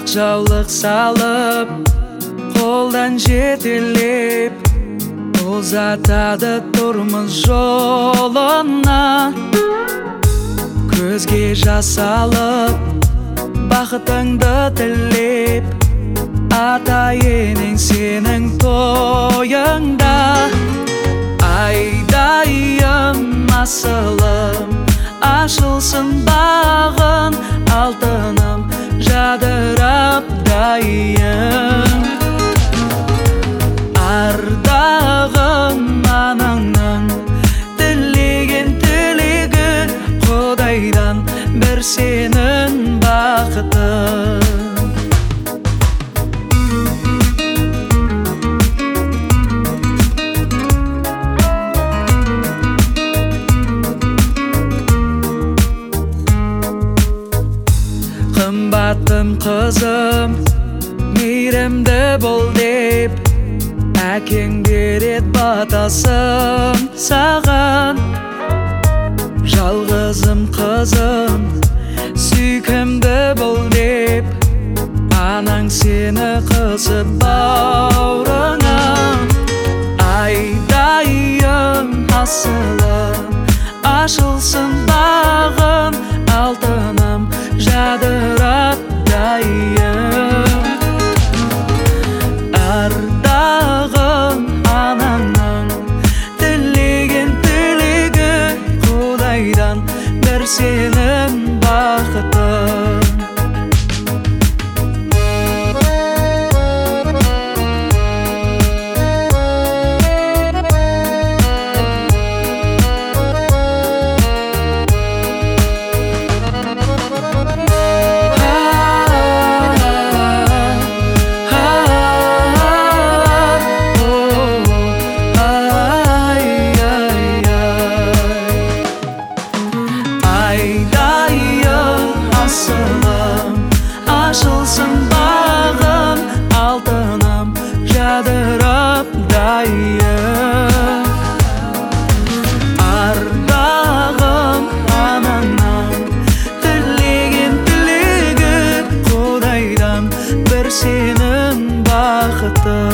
жаулық салып, қолдан жетелеп, ұзатады тұрмыз жолына. Көзге жас алып, бақытыңды тілеп, атайының сенің тойыңда. Айдайым асылым, ашылсын бағын, алтыным жадырап дайын. Ардағым анаңның тілеген тілегі, Құдайдан бір сенің бақытың. Қымбаттым қызым, мейірімді бол деп, әкең берет батасын саған. Жалғызым қызым, сүйкімді бол деп, анаң сені қысып бауырына. Айдайым асылым, ашылсын бағым, алтыным жадырап дайын. Ардағым анаңның тілеген тілегі, Құдайдан бір сенің бақытың. Айдайым асылым, ашылсын бағым, алтыным жадырап дайын. Ардағым анаңның тілеген тілегі, Құдайдан бір сенің бақытың.